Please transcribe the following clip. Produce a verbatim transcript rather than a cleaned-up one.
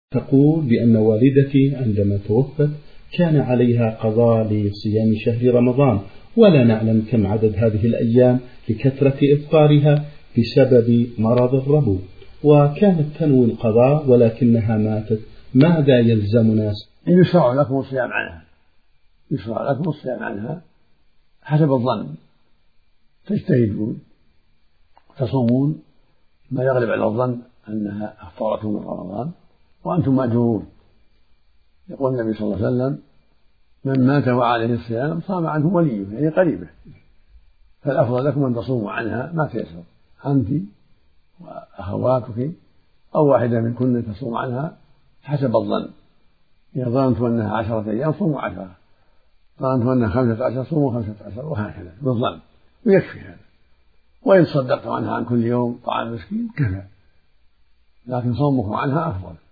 تقول بأن والدتي عندما توفت كان عليها قضاء لصيام شهر رمضان، ولا نعلم كم عدد هذه الأيام لكثرة إفطارها بسبب مرض الربو، وكانت تنوي القضاء ولكنها ماتت. ماذا يلزمنا؟ يشرع لكم الصيام عنها، يشرع لكم الصيام عنها حسب الظن، تجتهدون تصومون ما يغلب على الظن أنها أفطرتم من رمضان وأنتم مأجورون. يقول النبي صلى الله عليه وسلم: من مات وعليه الصيام صام عنه وليه، يعني قريبه، فالأفضل لكم أن تصوموا عنها ما تيسر، أنت وأخواتك أو واحدة منكن تصوم عنها حسب الظن. إذا ظننتم أنها عشرة أيام صوموا عشرة، ظننتم أنها خمسة عشر صوموا خمسة عشر، وهكذا بالظن، ويكفي هذا. وإن صدقتم عنها عن كل يوم طعام مسكين كفى، لكن صومكم عنها أفضل.